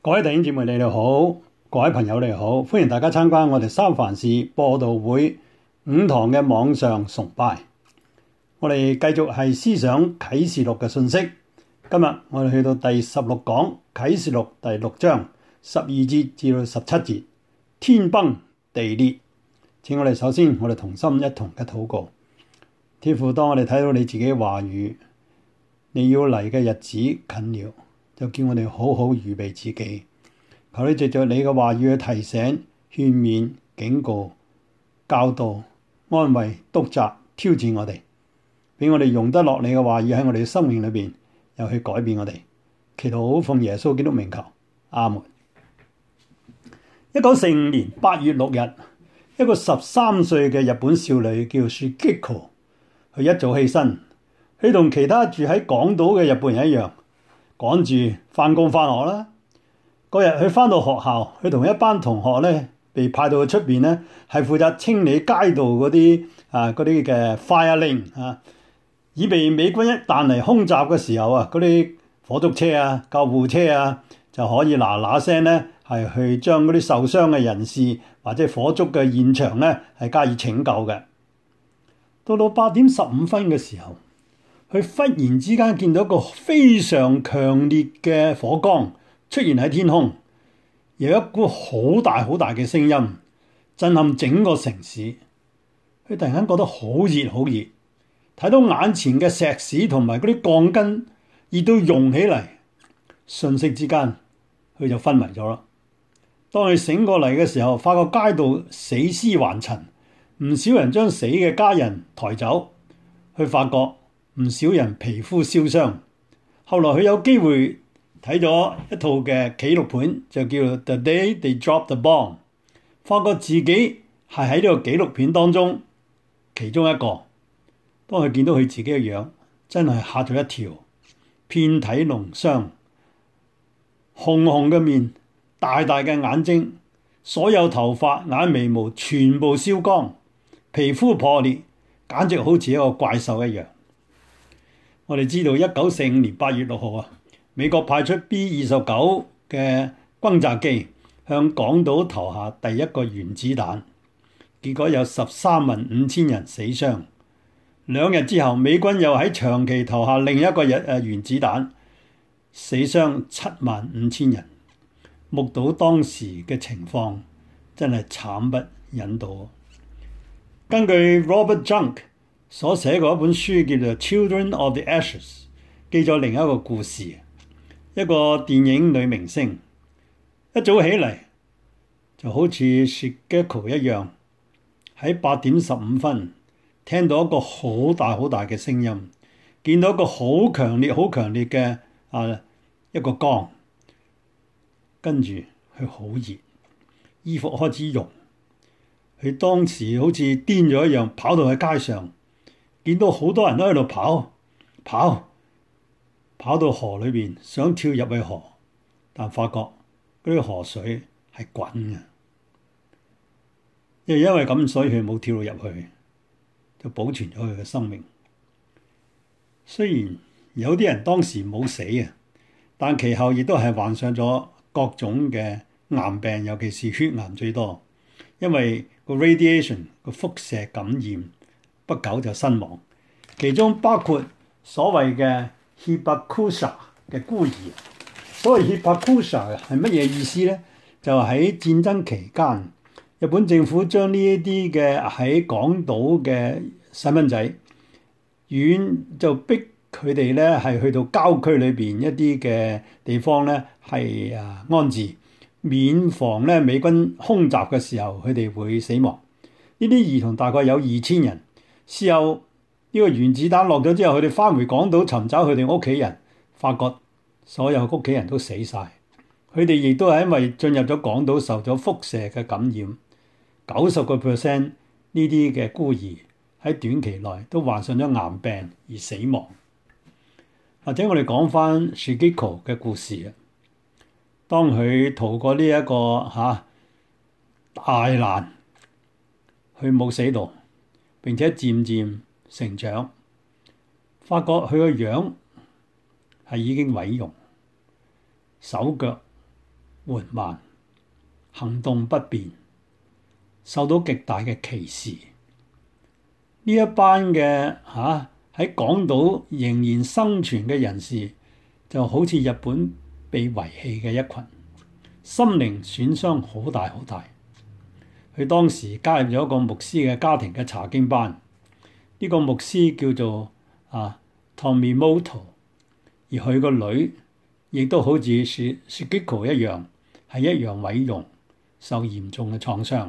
各位弟兄姊妹，你哋好，各位朋友你哋好，歡迎大家參加我哋三藩市播道會5堂嘅網上崇拜。我哋繼續係思想啟示錄嘅信息。今日我哋去到第16講，啟示錄第6章12節至到17節，天崩地裂。請我哋首先我哋同心一同嘅禱告。天父，當我哋睇到你自己嘅話語，你要嚟嘅日子近了，就叫我哋好好預備自己。求你藉着你嘅話語去提醒、勸勉、警告、教導、安慰、督責、挑戰我哋，俾我哋用得落你嘅話語喺我哋嘅生命裏邊，又去改變我哋。祈禱奉耶穌基督名求，阿門。1945年8月6日，一個13歲嘅日本少女叫 Shigeko， 佢一早起身，佢同其他住喺港島嘅日本人一樣，趕住返工返學啦。嗰日佢返到學校，佢同一班同學咧被派到去出邊咧，係負責清理街道嗰啲嘅 fire lane 以備美軍一旦嚟空襲嘅時候啊，嗰啲火燭車啊、救護車啊就可以嗱嗱聲咧係去將嗰啲受傷嘅人士或者火燭嘅現場咧係加以拯救嘅。到8點15分嘅時候，佢忽然之間見到一個非常強烈嘅火光出現喺天空，有一股好大好大嘅聲音震撼整個城市。佢突然間覺得好熱好熱，睇到眼前嘅石屎同埋嗰啲鋼筋熱到溶起嚟，瞬息之間佢就昏迷咗啦。當佢醒過嚟嘅時候，發覺街道死屍橫陳，唔少人將死嘅家人抬走。佢發覺唔少人皮膚燒傷。後來佢有機會睇咗一套嘅紀錄片，就叫《The Day They Dropped the Bomb》，發覺自己係喺呢個紀錄片當中其中一個。當佢見到佢自己嘅樣，真係嚇咗一跳，遍體鱗傷，紅紅嘅面，大大嘅眼睛，所有頭髮、眼眉毛全部燒光，皮膚破裂，簡直好似一個怪獸一樣。我哋知道1945年8月6號啊，美國派出 B-29嘅轟炸機向港島投下第一個原子彈，結果有135000人死傷。2日之後，美軍又喺長崎投下另一個原子彈，死傷75000人。目睹當時嘅情況，真係慘不忍睹。根據 Robert Junk 所寫過一本書叫做《Children of the Ashes》，記咗另一個故事。一個電影女明星一早起嚟，就好似 Shigeko 一樣，喺8點15分聽到一個好大好大嘅聲音，見到一個好強烈嘅一個光，跟住佢好熱，衣服開始溶。佢當時好似癲咗一樣，跑到去街上，見到好多人都喺度跑到河裏邊，想跳入去河，但發覺嗰啲河水係滾嘅。因為咁，所以佢冇跳到入去，就保存咗佢嘅生命。雖然有啲人當時冇死啊，但其後亦都係患上咗各種嘅癌病，尤其是血癌最多。因為個 radiation 個輻射感染，不久就身亡。其中包括所謂嘅 Hibakusha 嘅孤兒。所謂 Hibakusha 係乜嘢意思呢？就喺戰爭期間，日本政府將呢一啲嘅喺港島嘅細蚊仔就逼佢哋咧係去到郊區裏邊一啲嘅地方咧係安置，免防咧美軍空襲嘅時候佢哋會死亡。呢啲兒童大概有2000人。事後呢個原子彈落咗之後，佢哋翻回港島尋找佢哋屋企人，發覺所有屋企人都死晒。佢哋亦都係因為進入咗港島受咗輻射嘅感染，90% 呢啲嘅孤兒喺短期內都患上咗癌病而死亡。或者我哋講翻 Shigeko 嘅故事啊，當佢逃過呢一個大難，佢冇死到，並且漸漸成長，發覺佢個樣係已經毀容，手腳緩慢，行動不便，受到極大嘅歧視。呢一班嘅喺港島仍然生存嘅人士，就好似日本被遺棄嘅一群，心靈損傷好大好大。佢當時加入咗一個牧師嘅家庭嘅查經班，呢個牧師叫做Tomimoto， 而佢個女亦都好似Shigeko 一樣，係一樣毀容，受嚴重嘅創傷。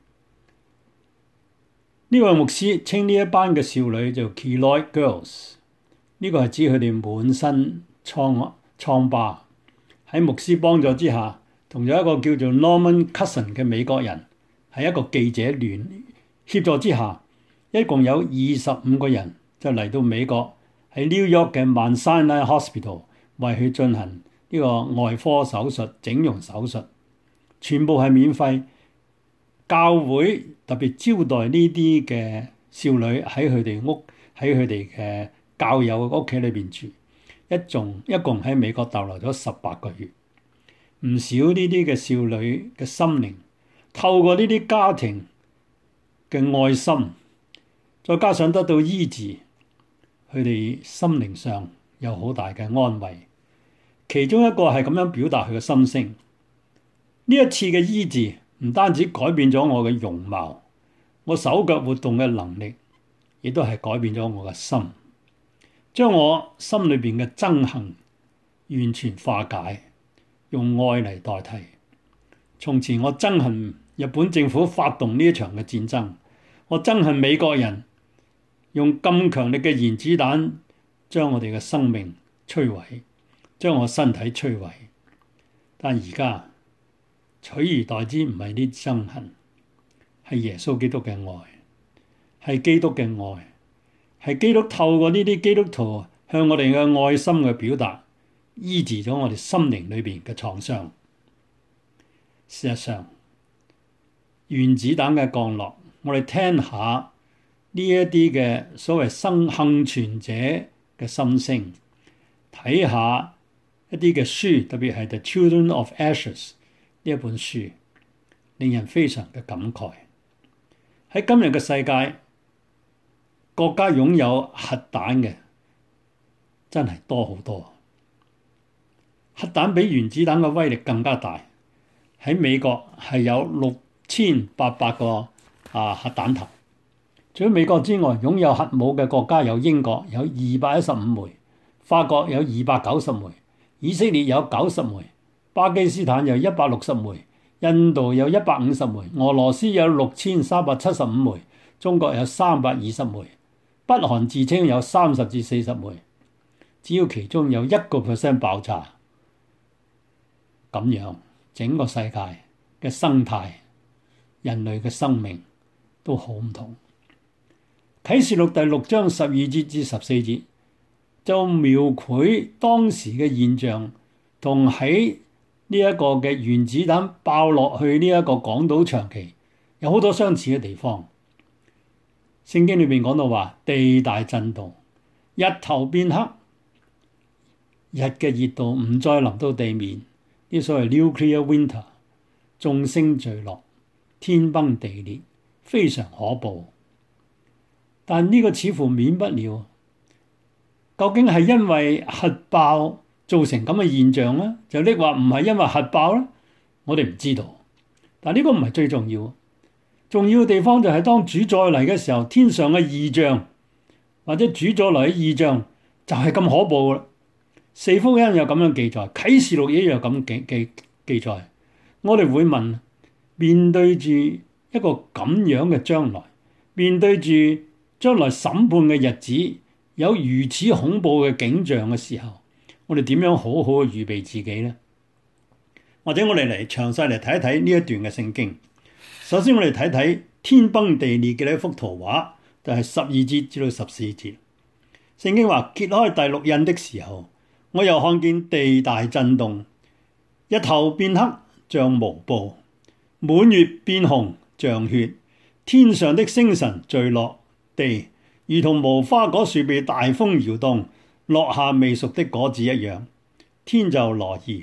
呢位牧師稱呢一班嘅少女做 Keloid Girls， 呢個係指佢哋滿身瘡疤。喺牧師幫助之下，同咗一個叫做 Norman Cousin 嘅美國人，喺一個記者聯協助之下，一共有25個人就嚟到美國，喺 New York 嘅 Mount Sinai Hospital 為佢進行呢個外科手術、整容手術，全部係免費。教會特別招待呢啲嘅少女喺佢哋嘅教友嘅屋企裏邊住，一共喺美國逗留咗18個月。唔少呢啲嘅少女嘅心靈透過呢啲家庭嘅愛心，再加上得到醫治，佢哋心靈上有好大嘅安慰。其中一個係咁樣表達佢嘅心聲：呢一次嘅醫治唔單止改變咗我嘅容貌，我手腳活動嘅能力，亦都係改變咗我嘅心，將我心裏邊嘅憎恨完全化解，用愛嚟代替。從前我憎恨日本政府發動呢一場嘅戰爭，我憎恨美國人用咁強力嘅原子彈將我哋嘅生命摧毀，將我身體摧毀。但而家取而代之唔係啲憎恨，係耶穌基督嘅愛，係基督嘅愛，係基督透過呢啲基督徒向我哋嘅愛心嘅表達，醫治咗我哋心靈裏邊嘅創傷。事實上，原子彈嘅降落，我哋聽下呢一啲嘅所謂幸存者嘅心聲，睇下一啲嘅書，特別係《The Children of Ashes》呢一本書，令人非常嘅感慨。喺今日嘅世界，國家擁有核彈嘅真係多好多。核彈比原子彈嘅威力更加大。喺美國係有6800個核彈頭。除咗美國之外，擁有核武嘅國家有英國有215枚，法國有290枚，以色列有90枚，巴基斯坦有160枚，印度有150枚，俄羅斯有6375枚，中國有320枚，北韓自稱有30至40枚。只要其中有1% 爆炸，咁樣整個世界嘅生態、人類嘅生命都好唔同。啟示錄第6章12節至14節就描繪當時嘅現象，同喺呢一個嘅原子彈爆落去呢一個港島長期有好多相似嘅地方。聖經裏面講到話，地大震動，日頭變黑，日嘅熱度唔再臨到地面，啲所謂 nuclear winter， 眾星墜落，天崩地裂，非常可怖。但呢個似乎免不了，究竟係因為核爆造成咁嘅現象咧，就抑或唔係因為核爆咧？我哋唔知道。但呢個唔係最重要，重要嘅地方就係當主再嚟嘅時候，天上嘅異象或者主再嚟嘅異象就係咁可怖啦。四福音有咁樣記載，啟示錄亦有咁記載。我哋會問，面對住一個咁樣嘅將來，面對住將來審判嘅日子，有如此恐怖嘅景象嘅時候，我哋點樣好好嘅預備自己呢？或者我哋嚟詳細嚟睇一睇呢一段嘅聖經。首先我哋睇睇天崩地裂嘅呢一幅圖畫，就係12節至到14節。聖經話，揭開第6印的時候，我又看見地大震動，日頭變黑像毛布，滿月變紅像血，天上的星辰墜落地，如同無花果樹被大風搖動，落下未熟的果子一樣。天就挪移，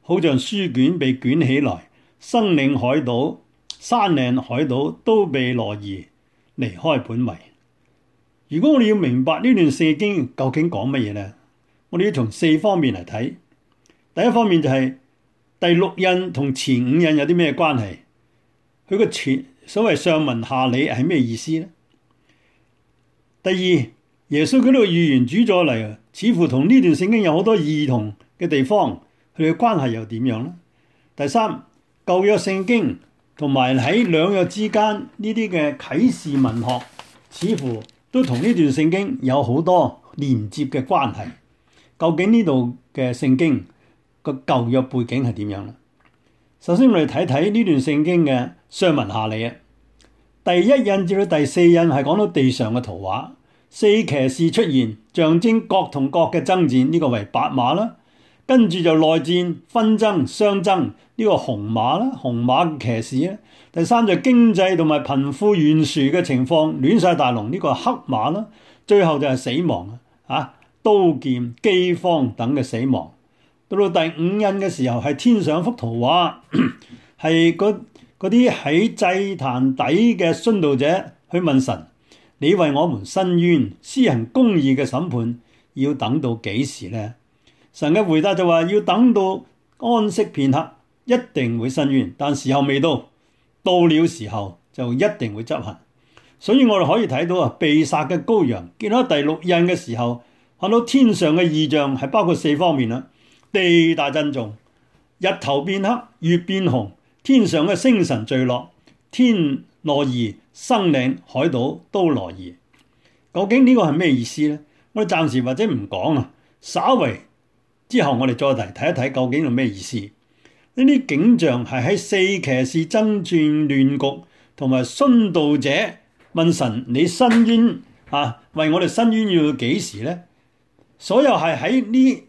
好像書卷被捲起來，山嶺海島都被挪移離開本位。如果我哋要明白呢段聖經究竟講乜嘢呢？我哋要從4方面嚟睇。第一方面就係第6印同前5印有啲咩關係？佢個所謂上文下理係咩意思呢？第二，耶穌佢呢個預言主咗嚟，似乎同呢段聖經有好多異同嘅地方，佢嘅關係又點樣呢？第三，舊約聖經同埋喺兩約之間呢啲嘅啟示文學，似乎都同呢段聖經有好多連接嘅關係。究竟呢度嘅聖經個舊約背景係點樣呢？首先我哋睇睇呢段聖經嘅上文下理啊。第1印至到第4印係講到地上嘅圖畫，4騎士出現，象徵國同國嘅爭戰，呢個為白馬啦。跟住就內戰、紛爭、相爭，呢個紅馬啦，紅馬騎士咧。第3就經濟同埋貧富懸殊嘅情況亂晒大龍，呢個黑馬啦。最後就係死亡啊，刀劍、饑荒等嘅死亡。到第5印嘅時候係天上一幅圖畫，係嗰啲喺祭壇底嘅殉道者去問神：你為我們伸冤，施行公義嘅審判，要等到幾時呢？神嘅回答就話：要等到安息片刻，一定會伸冤，但時候未到，到了時候就一定會執行。所以我哋可以睇到啊，被殺嘅羔羊，見到第6印嘅時候，看到天上嘅異象係包括4方面啦。地大震動，日頭變黑，月變紅，天上嘅星辰墜落，天挪移，生嶺海島都挪移。究竟呢個係咩意思呢？我哋暫時或者唔講啊，稍為之後我哋再睇一睇究竟係咩意思。呢啲景象係喺4騎士爭戰亂局，同埋殉道者問神：你伸冤啊，為我哋伸冤要到幾時呢？所有係喺呢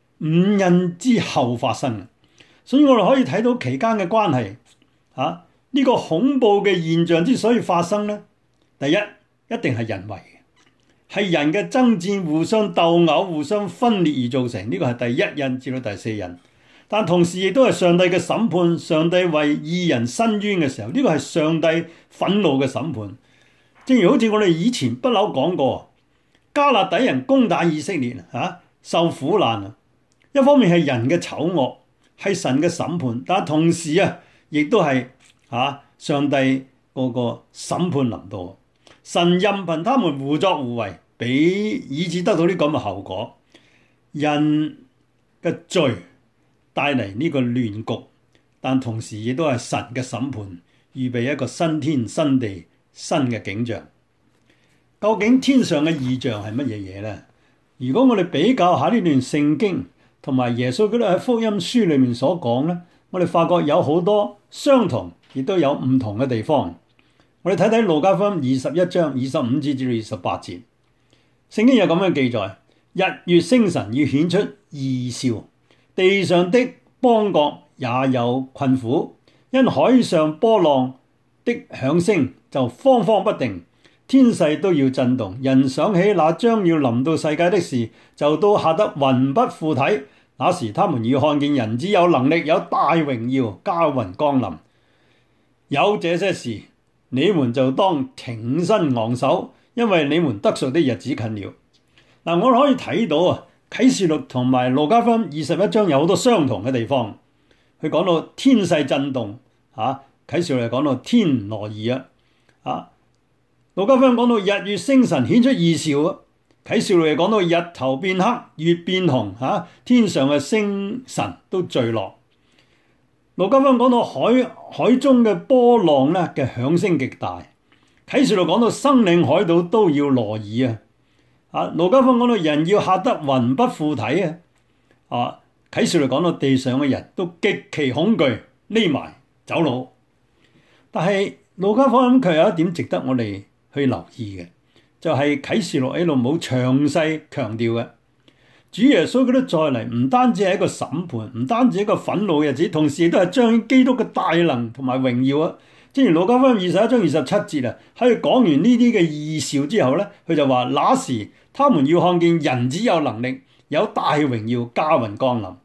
5印之後發生，所以我哋可以睇到期間嘅關係。呢個恐怖嘅現象之所以發生呢，第一定係人為嘅，係人嘅爭戰、互相鬥毆、互相分裂而造成。呢個係第1印至到第4印，但同時亦都係上帝嘅審判。上帝為義人伸冤嘅時候，呢個係上帝憤怒嘅審判。正如好似我哋以前不嬲講過，迦勒底人攻打以色列受苦難啊。一方面係人嘅醜惡，係神嘅審判，但同時亦都係上帝嗰個審判臨到。神任憑他們胡作胡為，以致得到啲咁嘅後果。人嘅罪帶嚟呢個亂局，但同時亦都係神嘅審判，預備一個新天新地新嘅景象。究竟天上嘅異象係乜嘢嘢呢？如果我哋比較下呢段聖經同埋耶穌基督喺福音書裏面所講咧，我哋發覺有好多相同，亦都有唔同嘅地方。我哋睇睇路加福音21章25節至到28節，聖經有咁樣記載：日月星辰要顯出異兆，地上的邦國也有困苦，因海上波浪的響聲就慌慌不定，天勢都要震動。人想起那將要臨到世界的事，就都嚇得魂不附體。那時他們要看見人子有能力，有大榮耀，駕雲降臨。有這些事，你們就當挺身昂首，因為你們得贖的日子近了。我哋可以睇到啟示錄同埋路加福音21章有好多相同嘅地方。佢講到天勢震動，啟示錄講到天挪移路加福音講到日月星辰顯出異兆，啟示錄又講到日頭變黑，月變紅，天上嘅星辰都墜落。路加福音講到海中嘅波浪咧嘅響聲極大，啟示錄講到生嶺海島都要挪移路加福音講到人要嚇得魂不附體啟示錄講到地上嘅人都極其恐懼，匿埋走佬。但係路加福音卻有一點值得我哋去留意嘅，就係啟示錄喺度冇詳細強調嘅。主耶穌基督再嚟唔單止係一個審判，唔單止係一個憤怒嘅日子，同時亦都係彰顯基督嘅大能同埋榮耀。正如路加福音21章27節喺佢講完呢啲嘅異兆之後咧，佢就話：那時他們要看見人子有能力，有大榮耀，駕雲降臨。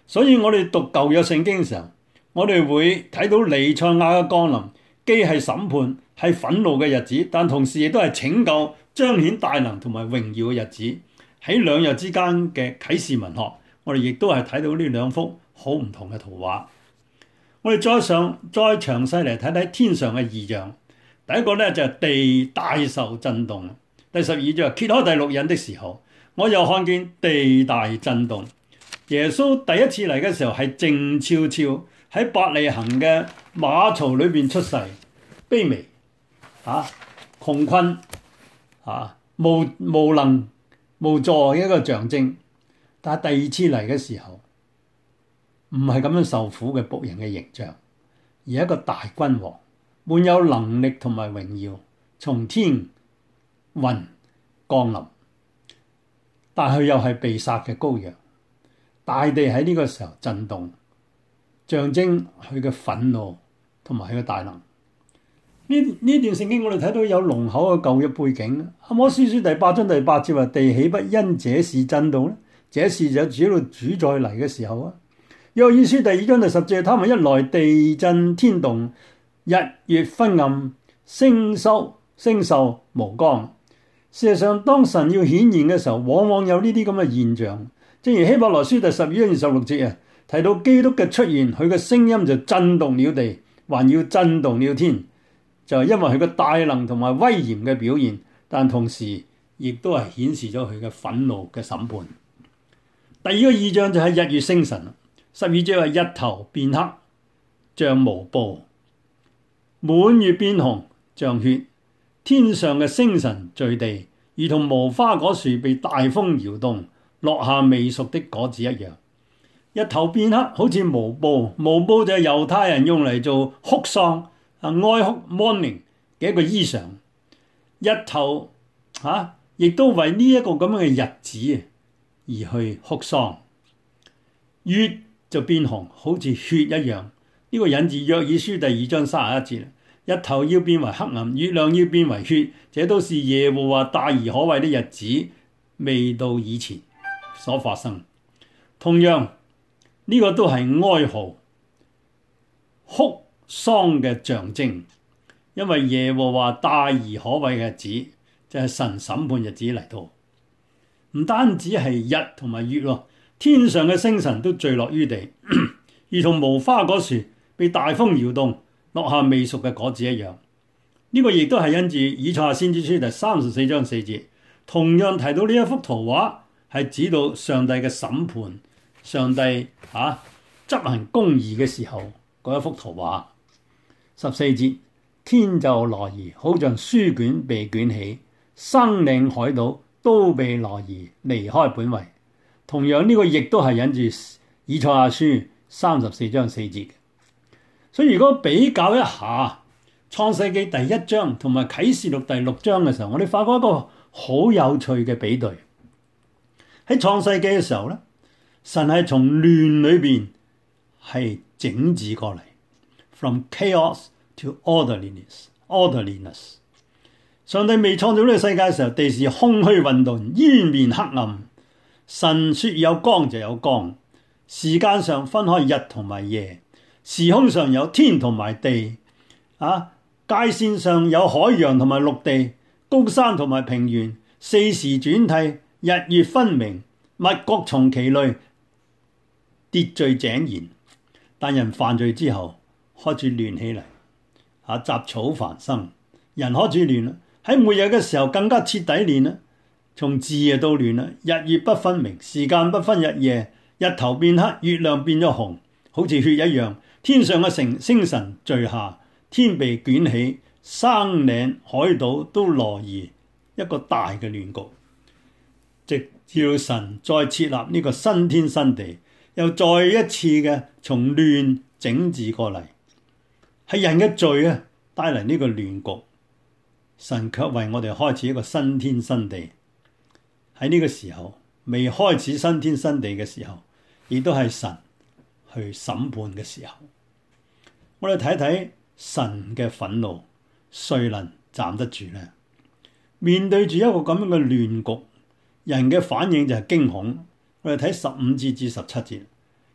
所以我哋讀舊約聖經嘅時候，我哋會睇到彌賽亞嘅降臨，既係審判、係憤怒嘅日子，但同時亦都係拯救、彰顯大能同埋榮耀嘅日子。喺兩日之間嘅啟示文學，我哋亦都係睇到呢兩幅好唔同嘅圖畫。我哋再詳細嚟睇睇天上嘅異象。第一個咧就係地大受震動。第12章揭開第六印的時候，我又看見地大震動。耶穌第一次嚟嘅時候係靜悄悄喺伯利恆嘅馬槽裏邊出世，卑微窮困無能無助嘅一個象徵。但係第二次嚟嘅時候，唔係咁樣受苦嘅僕人嘅形象，而係一個大君王，滿有能力同埋榮耀，從天雲降臨。但佢又係被殺嘅羔羊。大地喺呢個時候震動，象徵佢嘅憤怒同埋佢嘅大能。呢段聖經我哋睇到有濃厚嘅舊約背景。阿摩司書第8章第8節話：地豈不因這事震動呢？這事就指到主再嚟嘅時候啊。約珥書第2章第10節，他們一來，地震天動，日月昏暗，星宿無光。事實上，當神要顯現嘅時候，往往有呢啲咁嘅現象。正如希伯來書第12章26節提到基督嘅出現，佢嘅聲音就震動了地，還要震動了天，就係因為佢嘅大能同埋威嚴嘅表現，但同時亦都係顯示咗佢嘅憤怒嘅審判。第二個異象就係日月星辰。12節話：日頭變黑，像毛布；滿月變紅，像血。天上嘅星辰墜地，如同無花果樹被大風搖動，落下未熟的果子一樣。日頭變黑，好似毛布。毛布就係猶太人用嚟做哭喪哀哭 mourning 嘅一個衣裳。日頭亦都為呢一個咁樣嘅日子而去哭喪。月就變紅，好似血一樣。呢個引自約珥書第2章31節。日頭要變為黑暗，月亮要變為血，這都是耶和華大而可畏的日子未到以前所發生。同樣呢個都係哀號、哭喪嘅象徵，因為耶和華大而可畏嘅日子就係神審判日子嚟到。唔單止係日同埋月咯，天上嘅星辰都墜落於地，如同無花果樹被大風搖動，落下未熟嘅果子一樣。呢個亦都係因住以賽亞先知書第34章4節，同樣提到呢一幅圖畫係指到上帝嘅審判，上帝執行公義嘅時候嗰一幅圖畫。14節，天就挪移，好像書卷被捲起，生靈海島都被挪移離開本位。同樣呢個亦都係引住以賽亞書34章4節。所以如果比較一下創世記第1章同埋啟示錄第6章嘅時候，我哋發覺一個好有趣嘅比對。喺創世記嘅時候咧，神係從亂裏邊係整治過嚟 ，from chaos to orderliness。上帝未創造呢個世界嘅時候，地是空虛混沌，淵面黑暗。神說有光就有光，時間上分開日同埋夜。時空上有天同埋地，界線上有海洋同埋陸地，高山同埋平原，四時轉替，日月分明，物各從其類，秩序井然。但人犯罪之後，開始亂起嚟，雜草繁生，人開始亂啦。喺末日嘅時候更加徹底亂啦，從自夜到亂啦，日月不分明，時間不分日夜，日頭變黑，月亮變咗紅，好似血一樣。天上嘅星辰墜下，天被捲起，山嶺海島都挪移，一個大嘅亂局。直至神再設立呢個新天新地，又再一次嘅從亂整治過嚟，係人嘅罪帶嚟呢個亂局。神卻為我哋開始一個新天新地。喺呢個時候，未開始新天新地嘅時候，亦都係神去審判嘅時候。我哋睇睇神嘅憤怒，誰能站得住呢？面對住一個咁樣嘅亂局，人嘅反應就係驚恐。我哋睇15節至17節，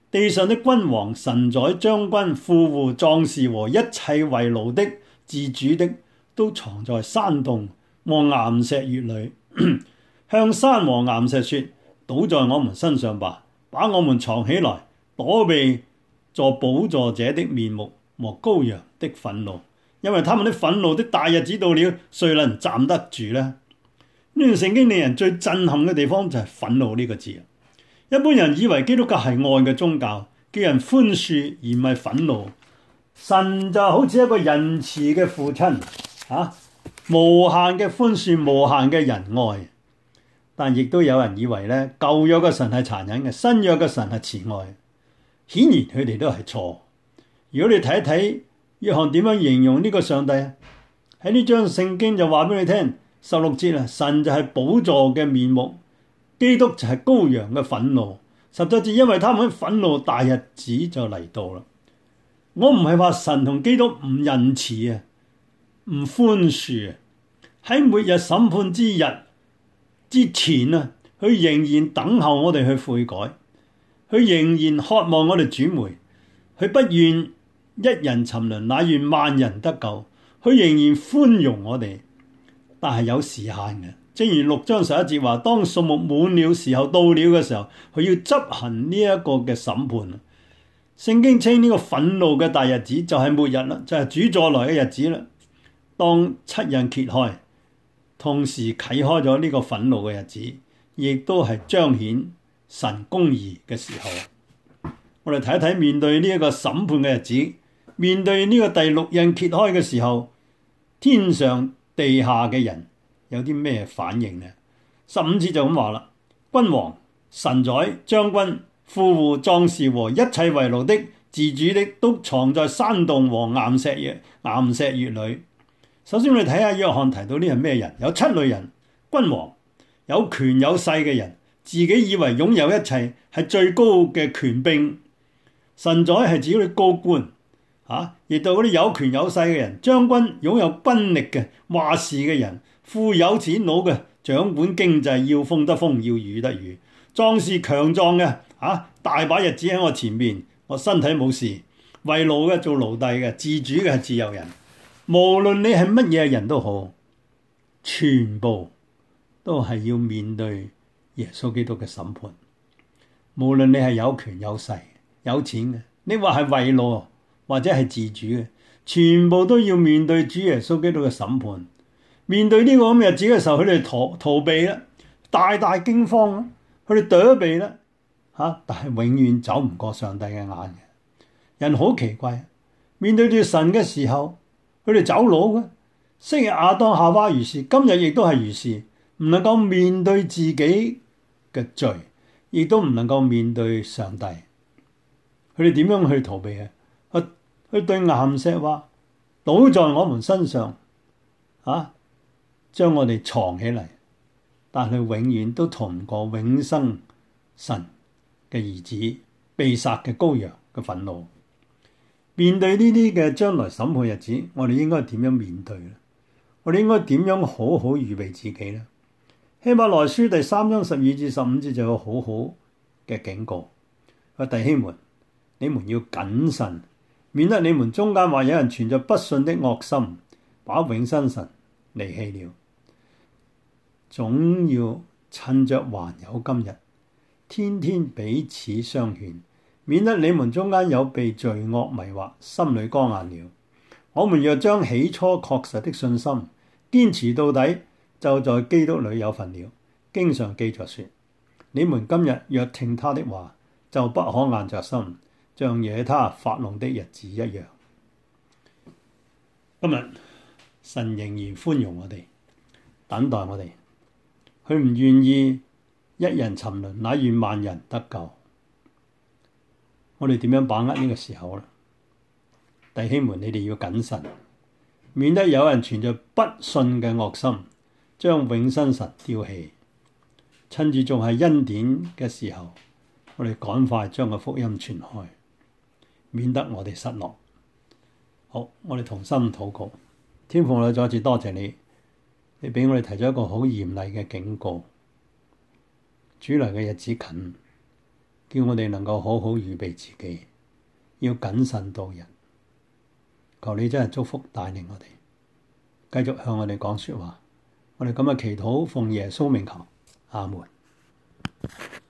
地上的君王、臣宰、將軍、富戶、壯士和一切為奴的、自主的，都藏在山洞和岩石穴裏，向山和岩石說：倒在我們身上吧，把我們藏起來，躲避坐寶座者的面目和羔羊的憤怒，因為他們的憤怒的大日子到了，誰能站得住呢？呢段聖經令人最震撼嘅地方就係憤怒呢個字。一般人以為基督教係愛嘅宗教，叫人寬恕而唔係憤怒。神就好似一個仁慈嘅父親，無限嘅寬恕，無限嘅仁愛。但亦都有人以為咧，舊約嘅神係殘忍嘅，新約嘅神係慈愛。顯然佢哋都係錯。如果你睇一睇約翰點樣形容呢個上帝啊，喺呢章聖經就話俾你聽，16節啊，神就係寶座嘅面目。基督就係羔羊嘅憤怒，17節，因為他們嘅憤怒大日子就嚟到啦。我唔係話神同基督唔仁慈啊，唔寬恕啊。喺末日審判之日之前啊，佢仍然等候我哋去悔改，佢仍然渴望我哋轉回，佢不願一人沉淪，乃願萬人得救。佢仍然寬容我哋，但係有時限嘅。正如6章11節話，當數目滿了時候，到了嘅時候，佢要執行呢一個嘅審判。聖經稱呢個憤怒嘅大日子就係末日啦，就係主再來嘅日子啦。當七印揭開，同時啟開咗呢個憤怒嘅日子，亦都係彰顯神公義嘅時候。我哋睇一睇，面對呢一個審判嘅日子，面對呢個第6印揭開嘅時候，天上地下嘅人有啲咩反應呢？15節就咁話啦，君王、臣宰、將軍、富戶、壯士和一切為奴的、自主的，都藏在山洞和岩石穴裏。首先我哋睇下約翰提到呢係咩人？有7類人：君王，有權有勢嘅人，自己以為擁有一切，係最高嘅權柄；臣宰係指嗰啲高官，亦到嗰啲有權有勢嘅人；將軍擁有軍力嘅話事嘅人；富有錢佬嘅掌管經濟，要風得風，要雨得雨；壯士強壯嘅大把日子喺我前面，我身體冇事；為奴嘅做奴隸嘅，自主嘅係自由人。無論你係乜嘢人都好，全部都係要面對耶穌基督嘅審判。無論你係有權有勢、有錢嘅，你話係為奴或者係自主嘅，全部都要面對主耶穌基督嘅審判。面對呢個咁嘅日子嘅時候，佢哋逃避啦，大大驚慌啦，佢哋躲避啦，但係永遠走唔過上帝嘅眼嘅。人好奇怪，面對住神嘅時候，佢哋走佬嘅。昔日亞當夏娃如是，今日亦都係如是，唔能夠面對自己嘅罪，亦都唔能夠面對上帝。佢哋點樣去逃避啊？佢對岩石話：倒在我們身上，將我哋藏起嚟。但佢永遠都逃唔過永生神嘅兒子被殺嘅羔羊嘅憤怒。面對呢啲嘅將來審判日子，我哋應該點樣面對呢？我哋應該點樣好好預備自己呢？希伯來書第3章12至15節就有好好嘅警告。弟兄們，你們要謹慎，免得你們中間或有人存着不信的惡心，把永生神離棄了。總要趁着還有今日，天天彼此相勸，免得你們中間有被罪惡迷惑，心裏剛硬了。我們若將起初確實的信心堅持到底，就在基督裏有份了。經上記着說：你們今日若聽他的話，就不可硬着心，像惹他發怒的日子一樣。今日神仍然寬容我哋，等待我哋。佢唔願意一人沉淪，乃願萬人得救。我哋點樣把握呢個時候呢？弟兄們，你哋要謹慎，免得有人存着不信嘅惡心，將永生神丟棄。趁住仲係恩典嘅時候，我哋趕快將個福音傳開，免得我哋失落。好，我哋同心禱告。天父，我哋再一次多謝你，你俾我哋提咗一個好嚴厲嘅警告。主來嘅日子近， 叫我哋能夠好好預備自己，要謹慎度日。求你真係祝福帶領我哋，繼續向我哋講說話。我哋咁嘅祈禱奉耶穌名求，阿門。